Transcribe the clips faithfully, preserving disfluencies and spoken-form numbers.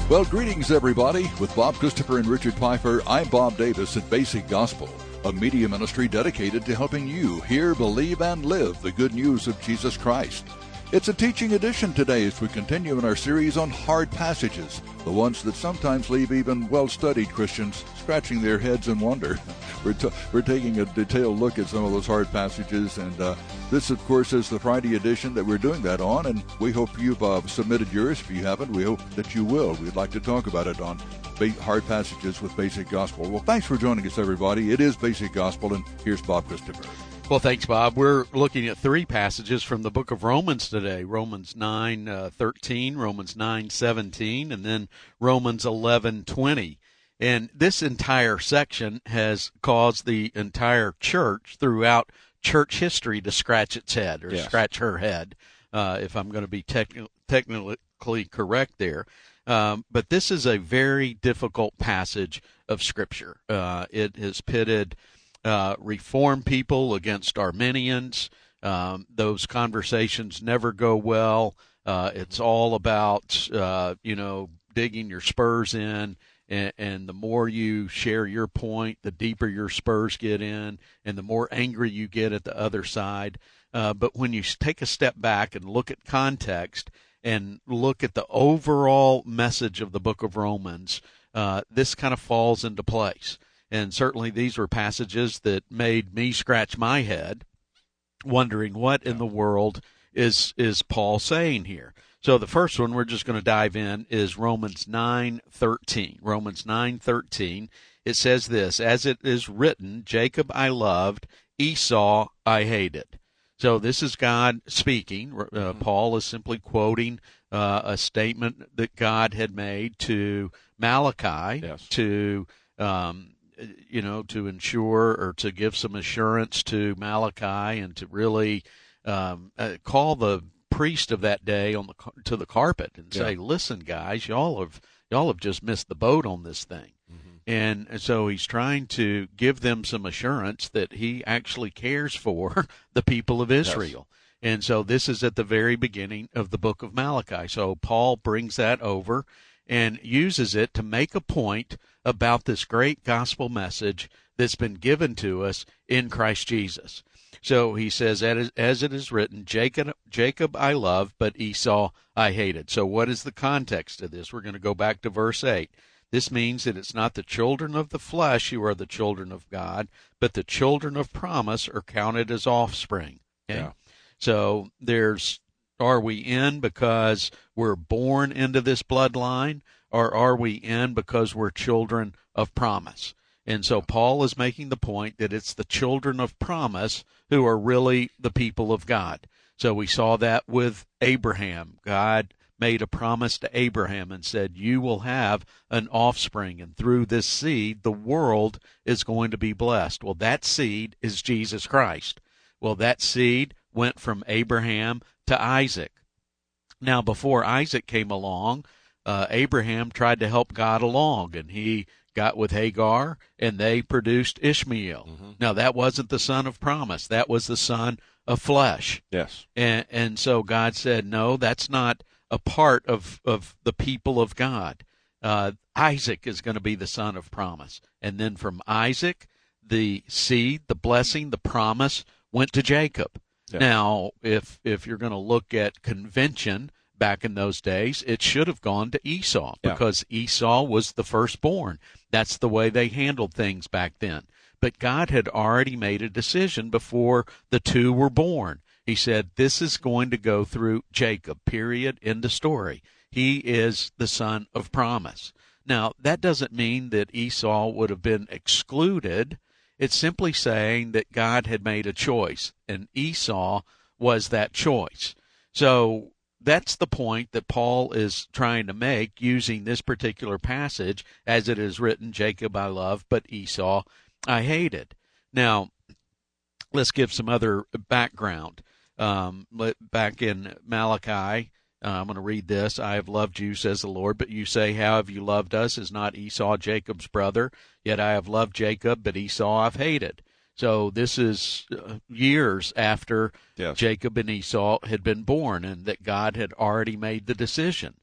Well, greetings, everybody. With Bob Christopher and Richard Pfeiffer, I'm Bob Davis at Basic Gospel, a media ministry dedicated to helping you hear, believe, and live the good news of Jesus Christ. It's a teaching edition today as we continue in our series on hard passages, the ones that sometimes leave even well-studied Christians scratching their heads in wonder. We're, t- we're taking a detailed look at some of those hard passages, and uh, this, of course, is the Friday edition that we're doing that on, and we hope you've uh, submitted yours. If you haven't, we hope that you will. We'd like to talk about it on ba- Hard Passages with Basic Gospel. Well, thanks for joining us, everybody. It is Basic Gospel, and here's Bob Christopher. Well, thanks, Bob. We're looking at three passages from the book of Romans today, Romans nine thirteen, Romans nine seventeen, and then Romans eleven twenty. And this entire section has caused the entire church throughout church history to scratch its head, or yes. scratch her head, uh, if I'm going to be techni- technically correct there. Um, but this is a very difficult passage of Scripture. Uh, it has pitted Uh, Reform people against Arminians. Um, those conversations never go well. Uh, it's all about, uh, you know, digging your spurs in, and, and the more you share your point, the deeper your spurs get in, and the more angry you get at the other side. Uh, but when you take a step back and look at context and look at the overall message of the book of Romans, uh, this kind of falls into place. And certainly these were passages that made me scratch my head, wondering what in the world is is Paul saying here. So the first one we're just going to dive in is Romans nine thirteen. Romans nine thirteen. It says this, "As it is written, Jacob I loved, Esau I hated." So this is God speaking. Uh, Paul is simply quoting uh, a statement that God had made to Malachi, yes. to um you know, to ensure or to give some assurance to Malachi and to really um, uh, call the priest of that day on the to the carpet and say, yeah. "Listen, guys, y'all have y'all have just missed the boat on this thing." Mm-hmm. And so he's trying to give them some assurance that he actually cares for the people of Israel. Yes. And so this is at the very beginning of the book of Malachi. So Paul brings that over and uses it to make a point about this great gospel message that's been given to us in Christ Jesus. So he says, as it is written, Jacob, Jacob I love, but Esau I hated. So what is the context of this? We're going to go back to verse eight. This means that it's not the children of the flesh who are the children of God, but the children of promise are counted as offspring. Okay? Yeah. So there's, are we in because we're born into this bloodline, or are we in because we're children of promise? And so Paul is making the point that it's the children of promise who are really the people of God. So we saw that with Abraham. God made a promise to Abraham and said, "You will have an offspring, and through this seed, the world is going to be blessed." Well, that seed is Jesus Christ. Well, that seed went from Abraham to Isaac. Now, before Isaac came along, uh, Abraham tried to help God along, and he got with Hagar, and they produced Ishmael. Mm-hmm. Now, that wasn't the son of promise. That was the son of flesh. Yes. And, and so God said, no, that's not a part of, of the people of God. Uh, Isaac is going to be the son of promise. And then from Isaac, the seed, the blessing, the promise went to Jacob. Yeah. Now, if if you're going to look at convention back in those days, it should have gone to Esau because yeah. Esau was the firstborn. That's the way they handled things back then. But God had already made a decision before the two were born. He said, this is going to go through Jacob, period, end of story. He is the son of promise. Now, that doesn't mean that Esau would have been excluded. It's simply saying that God had made a choice, and Esau was that choice. So that's the point that Paul is trying to make using this particular passage, as it is written, Jacob I love, but Esau I hated. Now, let's give some other background. Um, back in Malachi, uh, I'm going to read this. I have loved you, says the Lord, but you say, how have you loved us? Is not Esau Jacob's brother? Yet I have loved Jacob, but Esau I've hated. So this is years after yes. Jacob and Esau had been born, and that God had already made the decision.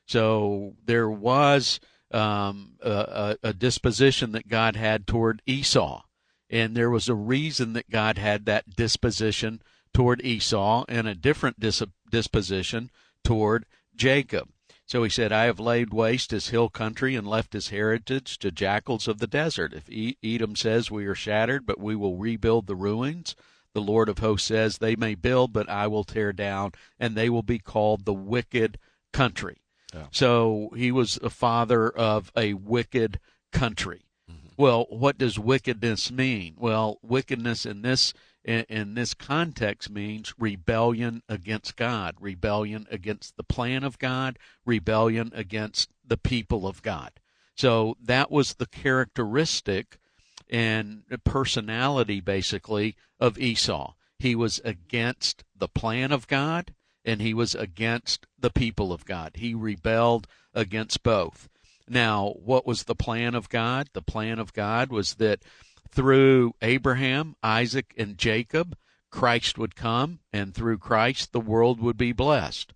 So there was um, a, a disposition that God had toward Esau, and there was a reason that God had that disposition toward Esau and a different dis- disposition toward Jacob. So he said, I have laid waste his hill country and left his heritage to jackals of the desert. If Edom says we are shattered, but we will rebuild the ruins, the Lord of hosts says they may build, but I will tear down, and they will be called the wicked country. Yeah. So he was a father of a wicked country. Mm-hmm. Well, what does wickedness mean? Well, wickedness in this in, in this context means rebellion against God, rebellion against the plan of God, rebellion against the people of God. So that was the characteristic and personality, basically, of Esau. He was against the plan of God, and he was against the people of God. He rebelled against both. Now, what was the plan of God? The plan of God was that through Abraham, Isaac, and Jacob, Christ would come, and through Christ, the world would be blessed.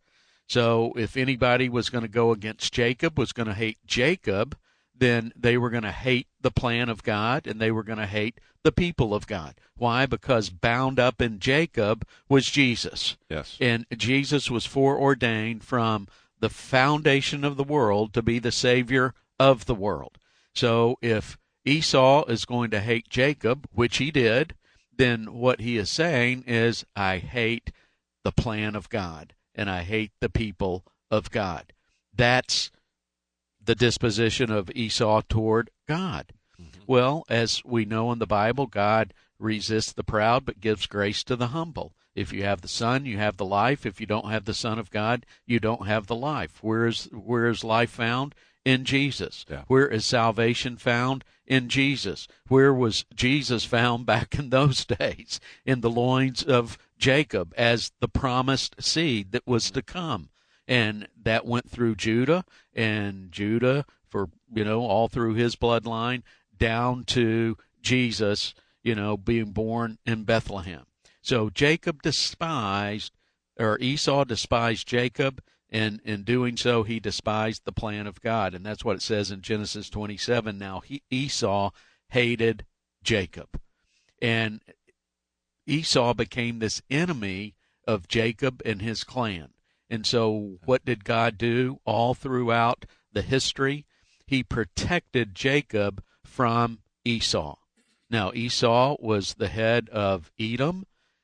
So if anybody was going to go against Jacob, was going to hate Jacob, then they were going to hate the plan of God, and they were going to hate the people of God. Why? Because bound up in Jacob was Jesus. Yes. And Jesus was foreordained from the foundation of the world to be the Savior of the world. So if Esau is going to hate Jacob, which he did, then what he is saying is, I hate the plan of God, and I hate the people of God. That's the disposition of Esau toward God. Mm-hmm. Well, as we know in the Bible, God resists the proud but gives grace to the humble. If you have the Son, you have the life. If you don't have the Son of God, you don't have the life. Where is, where is life found? In Jesus. Yeah. Where is salvation found? In Jesus. Where was Jesus found back in those days? In the loins of Jacob as the promised seed that was to come. And that went through Judah, and Judah for, you know, all through his bloodline down to Jesus, you know, being born in Bethlehem. So Jacob despised, or Esau despised Jacob, and in doing so, he despised the plan of God. And that's what it says in Genesis twenty-seven. Now, he, Esau hated Jacob. And Esau became this enemy of Jacob and his clan. And so what did God do all throughout the history? He protected Jacob from Esau. Now, Esau was the head of Edom,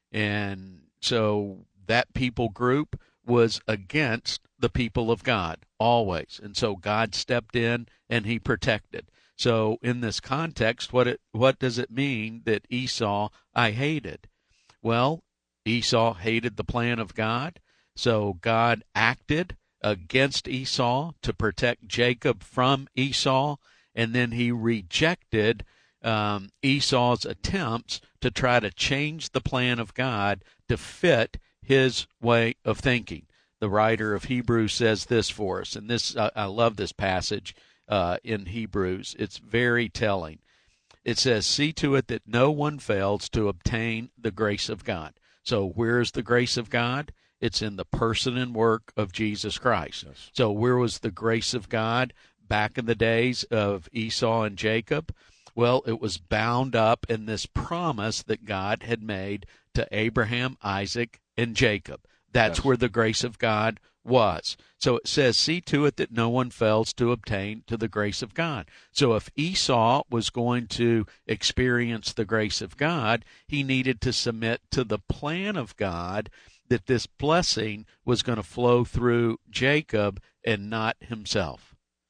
and so that people group was against the people of God, always. And so God stepped in and he protected. So in this context, what it what does it mean that Esau I hated? Well, Esau hated the plan of God, so God acted against Esau to protect Jacob from Esau, and then he rejected um, Esau's attempts to try to change the plan of God to fit his way of thinking. The writer of Hebrews says this for us, and this uh, I love this passage uh, in Hebrews. It's very telling. It says, see to it that no one fails to obtain the grace of God. So where's the grace of God? It's in the person and work of Jesus Christ. Yes. So where was the grace of God back in the days of Esau and Jacob? Well, it was bound up in this promise that God had made to Abraham, Isaac, and Jacob. That's yes. where the grace of God was. So it says, see to it that no one fails to obtain to the grace of God. So if Esau was going to experience the grace of God, he needed to submit to the plan of God that this blessing was going to flow through Jacob and not himself.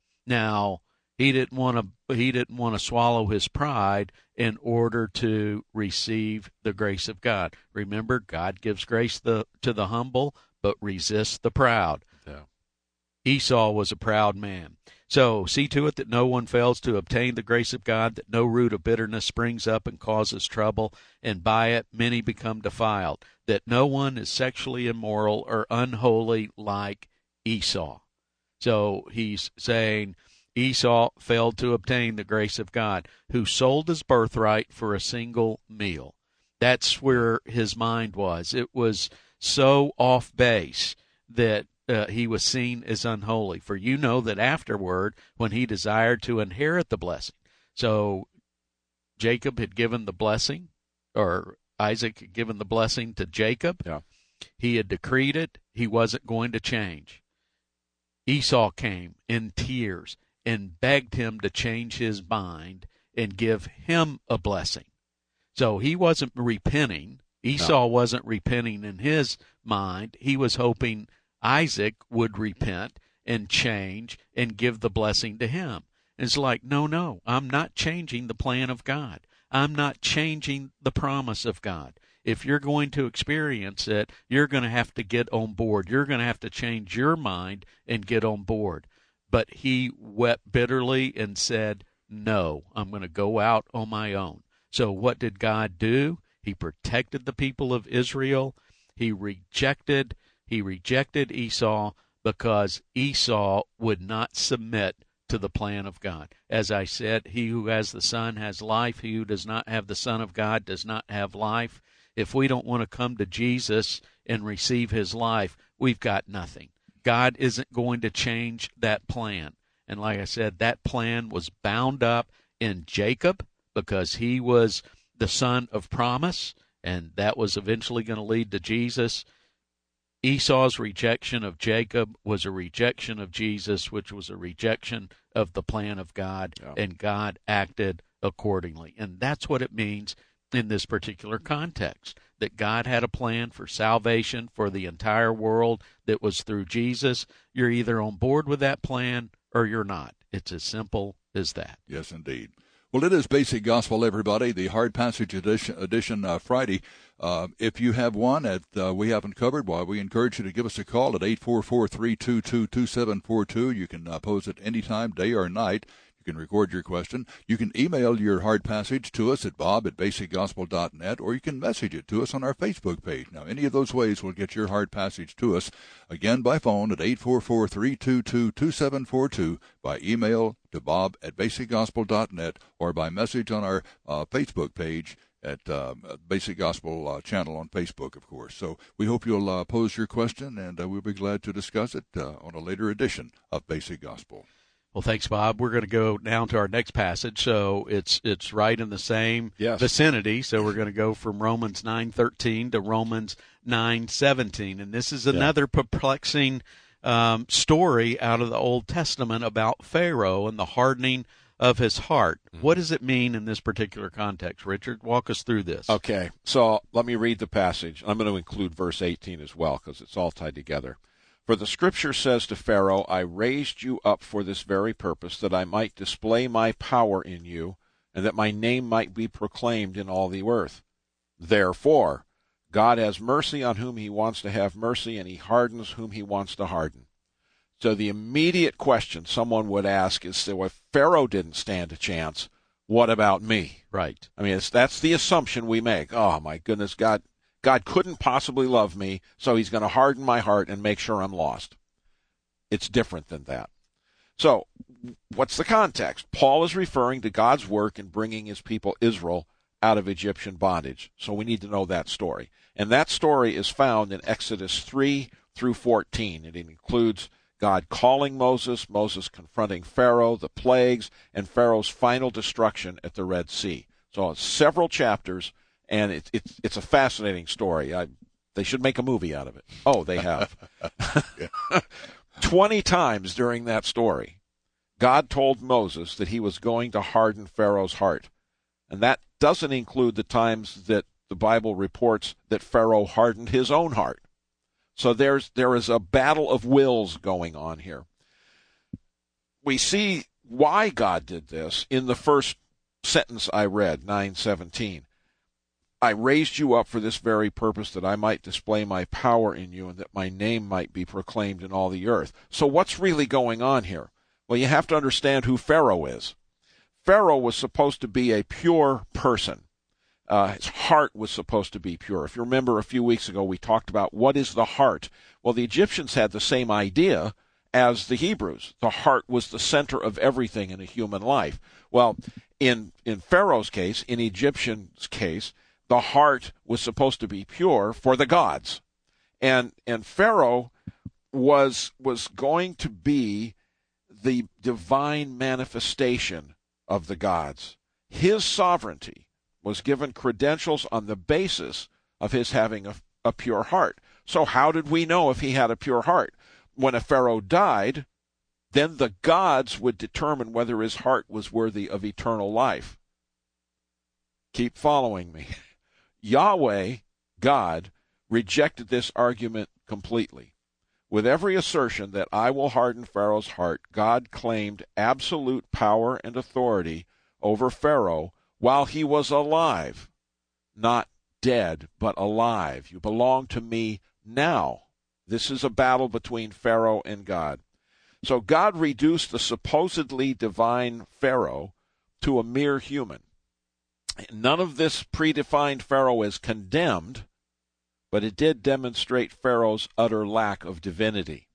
Now, he didn't want to he didn't want to swallow his pride in order to receive the grace of God. Remember, God gives grace the, to the humble, but resists the proud. Yeah. Esau was a proud man. So see to it that no one fails to obtain the grace of God, that no root of bitterness springs up and causes trouble, and by it many become defiled, that no one is sexually immoral or unholy like Esau. So he's saying Esau failed to obtain the grace of God, who sold his birthright for a single meal. That's where his mind was. It was so off base that uh, he was seen as unholy. For you know that afterward, when he desired to inherit the blessing, so Jacob had given the blessing, or Isaac had given the blessing to Jacob. Yeah. He had decreed it. He wasn't going to change. Esau came in tears and begged him to change his mind and give him a blessing. So he wasn't repenting. Esau no. wasn't repenting in his mind. He was hoping Isaac would repent and change and give the blessing to him. It's like, no, no, I'm not changing the plan of God. I'm not changing the promise of God. If you're going to experience it, you're going to have to get on board. You're going to have to change your mind and get on board. But he wept bitterly and said, no, I'm going to go out on my own. So what did God do? He protected the people of Israel. He rejected, he rejected Esau because Esau would not submit to the plan of God. As I said, he who has the Son has life. He who does not have the Son of God does not have life. If we don't want to come to Jesus and receive his life, we've got nothing. God isn't going to change that plan. And like I said, that plan was bound up in Jacob because he was the son of promise, and that was eventually going to lead to Jesus. Esau's rejection of Jacob was a rejection of Jesus, which was a rejection of the plan of God, yeah. and God acted accordingly. And that's what it means in this particular context, that God had a plan for salvation for the entire world that was through Jesus. You're either on board with that plan or you're not. It's as simple as that. Yes, indeed. Well, it is Basic Gospel, everybody, the Hard Passage edition, edition uh, Friday. Uh, if you have one that uh, we haven't covered, well, we encourage you to give us a call at eight four four, three two two, two seven four two. You can uh, pose it anytime, day or night. You can record your question. You can email your hard passage to us at bob at basic gospel dot net, or you can message it to us on our Facebook page. Now, any of those ways will get your hard passage to us, again, by phone at eight four four, three two two, two seven four two, by email to bob at basic gospel dot net, or by message on our uh, Facebook page at uh, Basic Gospel uh, channel on Facebook, of course. So we hope you'll uh, pose your question, and uh, we'll be glad to discuss it uh, on a later edition of Basic Gospel. Well, thanks, Bob. We're going to go down to our next passage, so it's it's right in the same yes. vicinity. So we're going to go from Romans nine thirteen to Romans nine seventeen, and this is another yeah. perplexing um, story out of the Old Testament about Pharaoh and the hardening of his heart. Mm-hmm. What does it mean in this particular context, Richard? Walk us through this. Okay, so let me read the passage. I'm going to include verse eighteen as well because it's all tied together. For the Scripture says to Pharaoh, I raised you up for this very purpose, that I might display my power in you, and that my name might be proclaimed in all the earth. Therefore, God has mercy on whom he wants to have mercy, and he hardens whom he wants to harden. So the immediate question someone would ask is, so if Pharaoh didn't stand a chance, what about me? Right. I mean, it's, that's the assumption we make. Oh, my goodness, God... God couldn't possibly love me, so he's going to harden my heart and make sure I'm lost. It's different than that. So, what's the context? Paul is referring to God's work in bringing his people Israel out of Egyptian bondage. So we need to know that story. And that story is found in Exodus three through fourteen. It includes God calling Moses, Moses confronting Pharaoh, the plagues, and Pharaoh's final destruction at the Red Sea. So it's several chapters. And it's it's it's a fascinating story. I, they should make a movie out of it. Oh, they have. Twenty times during that story, God told Moses that he was going to harden Pharaoh's heart. And that doesn't include the times that the Bible reports that Pharaoh hardened his own heart. So there's there is a battle of wills going on here. We see why God did this in the first sentence I read, nine seventeen. I raised you up for this very purpose, that I might display my power in you, and that my name might be proclaimed in all the earth. So what's really going on here? Well, you have to understand who Pharaoh is. Pharaoh was supposed to be a pure person. Uh, his heart was supposed to be pure. If you remember a few weeks ago, we talked about what is the heart. Well, the Egyptians had the same idea as the Hebrews. The heart was the center of everything in a human life. Well, in, in Pharaoh's case, in Egyptian's case, the heart was supposed to be pure for the gods. And and Pharaoh was was going to be the divine manifestation of the gods. His sovereignty was given credentials on the basis of his having a, a pure heart. So how did we know if he had a pure heart? When a Pharaoh died, then the gods would determine whether his heart was worthy of eternal life. Keep following me. Yahweh, God, rejected this argument completely. With every assertion that I will harden Pharaoh's heart, God claimed absolute power and authority over Pharaoh while he was alive. Not dead, but alive. You belong to me now. This is a battle between Pharaoh and God. So God reduced the supposedly divine Pharaoh to a mere human. None of this predefined Pharaoh is condemned, but it did demonstrate Pharaoh's utter lack of divinity.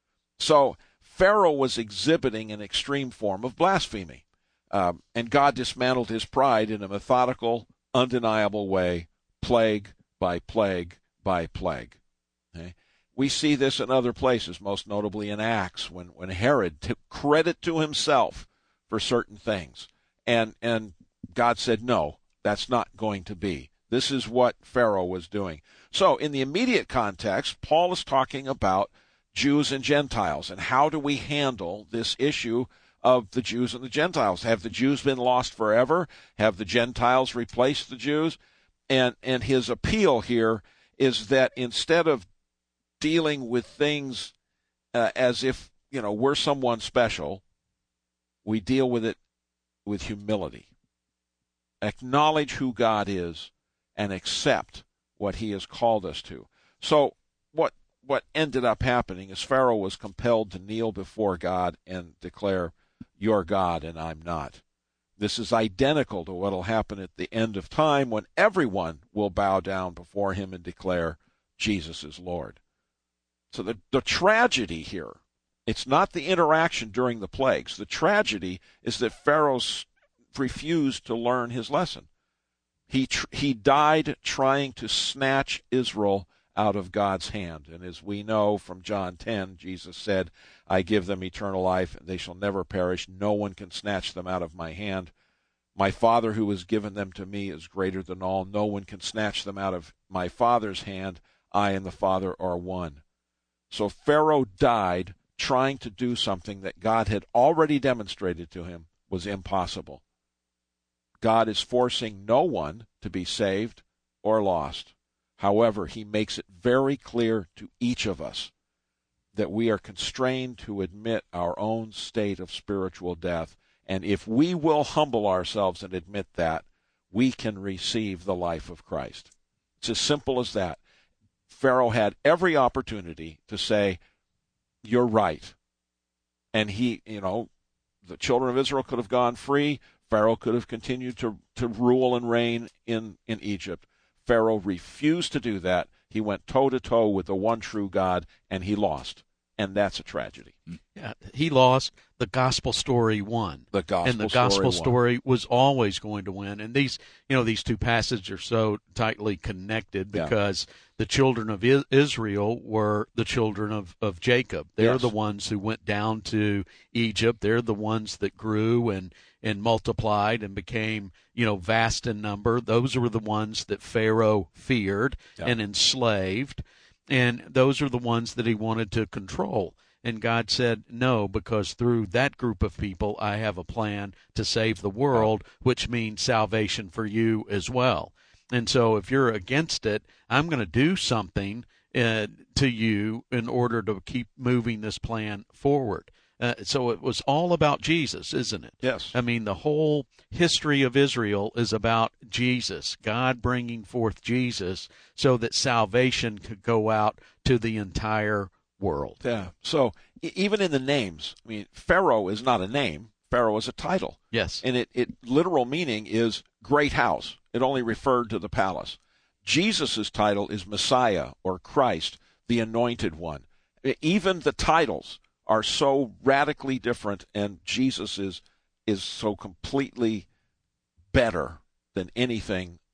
So Pharaoh was exhibiting an extreme form of blasphemy, um, and God dismantled his pride in a methodical, undeniable way, plague by plague by plague. Okay? We see this in other places, most notably in Acts, when, when Herod took credit to himself for certain things, and and God said, no, that's not going to be. This is what Pharaoh was doing. So in the immediate context, Paul is talking about Jews and Gentiles, and how do we handle this issue of the Jews and the Gentiles? Have the Jews been lost forever? Have the Gentiles replaced the Jews? And and his appeal here is that instead of dealing with things uh, as if, you know, we're someone special, we deal with it with humility. Acknowledge who God is and accept what he has called us to. So what what ended up happening is Pharaoh was compelled to kneel before God and declare, you're God and I'm not. This is identical to what will happen at the end of time when everyone will bow down before him and declare Jesus is Lord. So the, the tragedy here, it's not the interaction during the plagues. The tragedy is that Pharaoh's refused to learn his lesson. He tr- he died trying to snatch Israel out of God's hand. And as we know from John ten, Jesus said, I give them eternal life, and they shall never perish. No one can snatch them out of my hand. My Father who has given them to me is greater than all. No one can snatch them out of my Father's hand. I and the Father are one. So Pharaoh died trying to do something that God had already demonstrated to him was impossible. God is forcing no one to be saved or lost. However, he makes it very clear to each of us that we are constrained to admit our own state of spiritual death. And if we will humble ourselves and admit that, we can receive the life of Christ. It's as simple as that. Pharaoh had every opportunity to say, you're right. And he, you know, the children of Israel could have gone free. Pharaoh could have continued to, to rule and reign in, in Egypt. Pharaoh refused to do that. He went toe-to-toe with the one true God, and he lost. And that's a tragedy. Yeah, he lost. The gospel story won. The gospel and the gospel story, story was always going to win. And these, you know, these two passages are so tightly connected because yeah. the children of Israel were the children of, of Jacob. They're yes. the ones who went down to Egypt. They're the ones that grew and, and multiplied and became, you know, vast in number. Those were the ones that Pharaoh feared yeah. and enslaved. And those are the ones that he wanted to control. And God said, no, because through that group of people, I have a plan to save the world, which means salvation for you as well. And so if you're against it, I'm going to do something uh, to you in order to keep moving this plan forward. Uh, so it was all about Jesus, isn't it? Yes. I mean, the whole history of Israel is about Jesus, God bringing forth Jesus so that salvation could go out to the entire world. Yeah. So even in the names, I mean, Pharaoh is not a name. Pharaoh is a title. Yes. And it, it literal meaning is great house. It only referred to the palace. Jesus' title is Messiah or Christ, the anointed one. Even the titles are so radically different, and Jesus is is so completely better than anything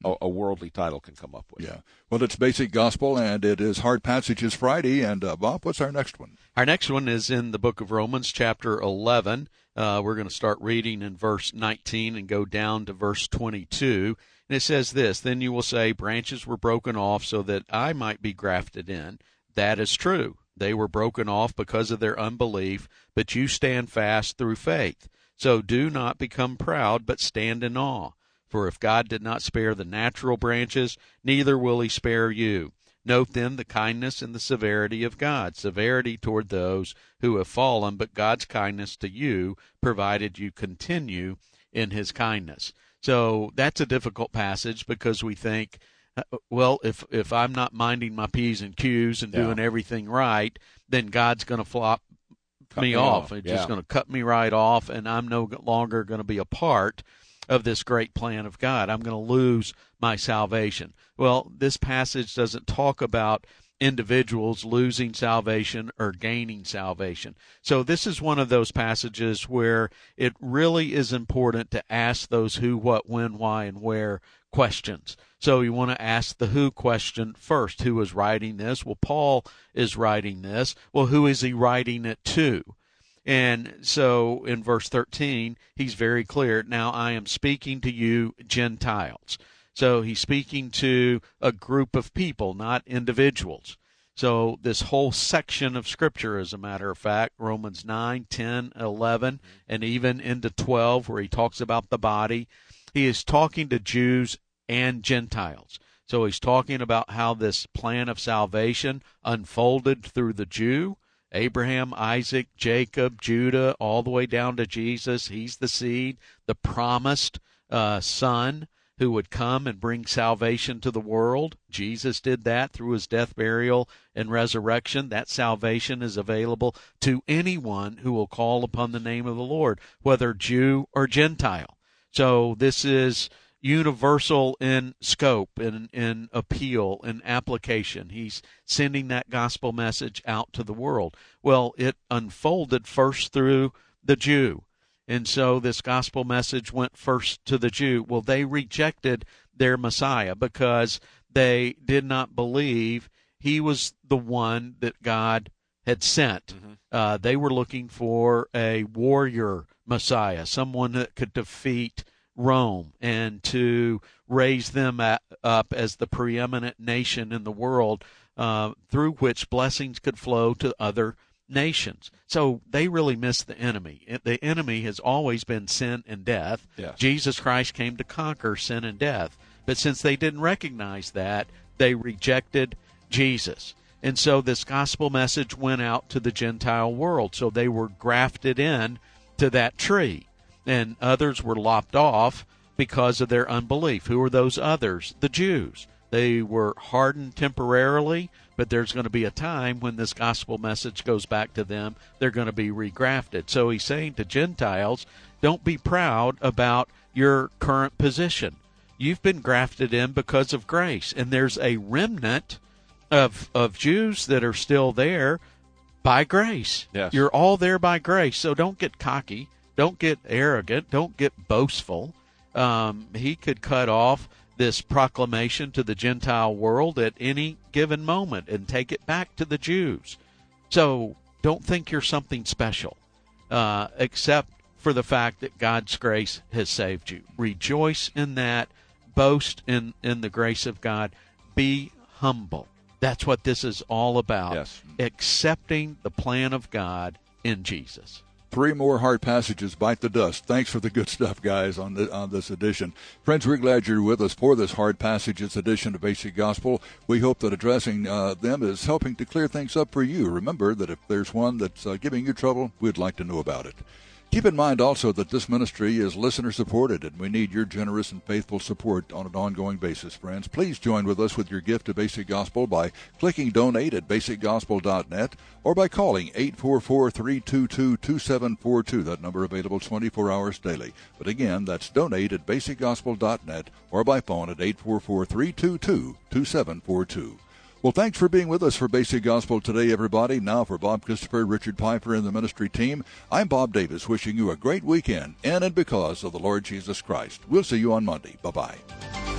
a, a worldly title can come up with. Yeah. Well, it's Basic Gospel, and it is Hard Passages Friday. And, uh, Bob, what's our next one? Our next one is in the book of Romans, chapter eleven. Uh, we're going to start reading in verse nineteen and go down to verse twenty-two. And it says this, "Then you will say, branches were broken off so that I might be grafted in. That is true. They were broken off because of their unbelief, but you stand fast through faith. So do not become proud, but stand in awe. For if God did not spare the natural branches, neither will he spare you. Note then the kindness and the severity of God, severity toward those who have fallen, but God's kindness to you, provided you continue in his kindness." So that's a difficult passage because we think, well, if if I'm not minding my P's and Q's and Yeah. doing everything right, then God's going to flop Cut me, me off. off. It's Yeah. just going to cut me right off, and I'm no longer going to be a part of this great plan of God. I'm going to lose my salvation. Well, this passage doesn't talk about individuals losing salvation or gaining salvation. So this is one of those passages where it really is important to ask those who, what, when, why, and where questions. So you want to ask the who question first. Who is writing this? Well, Paul is writing this. Well, who is he writing it to? And so in verse thirteen, he's very clear. Now I am speaking to you Gentiles. So he's speaking to a group of people, not individuals. So this whole section of Scripture, as a matter of fact, Romans nine, ten, eleven, and even into twelve, where he talks about the body, he is talking to Jews and Gentiles. So he's talking about how this plan of salvation unfolded through the Jew, Abraham, Isaac, Jacob, Judah, all the way down to Jesus. He's the seed, the promised uh, son who would come and bring salvation to the world. Jesus did that through his death, burial, and resurrection. That salvation is available to anyone who will call upon the name of the Lord, whether Jew or Gentile. So this is universal in scope, in, in appeal, in application. He's sending that gospel message out to the world. Well, it unfolded first through the Jew. And so this gospel message went first to the Jew. Well, they rejected their Messiah because they did not believe he was the one that God had sent. Mm-hmm. Uh, they were looking for a warrior Messiah, someone that could defeat Rome and to raise them at, up as the preeminent nation in the world uh, through which blessings could flow to other nations. So they really missed the enemy. The enemy has always been sin and death. Yes. Jesus Christ came to conquer sin and death. But since they didn't recognize that, they rejected Jesus. And so this gospel message went out to the Gentile world. So they were grafted in to that tree. And others were lopped off because of their unbelief. Who are those others? The Jews. They were hardened temporarily, but there's going to be a time when this gospel message goes back to them. They're going to be regrafted. So he's saying to Gentiles, don't be proud about your current position. You've been grafted in because of grace, and there's a remnant of of Jews that are still there by grace. Yes. You're all there by grace, so don't get cocky. Don't get arrogant. Don't get boastful. Um, he could cut off this proclamation to the Gentile world at any given moment and take it back to the Jews. So don't think you're something special, uh, except for the fact that God's grace has saved you. Rejoice in that. Boast in, in the grace of God. Be humble. That's what this is all about. Yes. Accepting the plan of God in Jesus. Three more hard passages bite the dust. Thanks for the good stuff, guys, on the, on this edition. Friends, we're glad you're with us for this hard passages edition of Basic Gospel. We hope that addressing uh, them is helping to clear things up for you. Remember that if there's one that's uh, giving you trouble, we'd like to know about it. Keep in mind also that this ministry is listener-supported, and we need your generous and faithful support on an ongoing basis, friends. Please join with us with your gift to Basic Gospel by clicking Donate at basic gospel dot net or by calling eight four four, three two two, two seven four two. That number available twenty-four hours daily. But again, that's Donate at basic gospel dot net or by phone at eight four four, three two two, two seven four two. Well, thanks for being with us for Basic Gospel today, everybody. Now for Bob Christopher, Richard Piper, and the ministry team, I'm Bob Davis, wishing you a great weekend in and because of the Lord Jesus Christ. We'll see you on Monday. Bye-bye.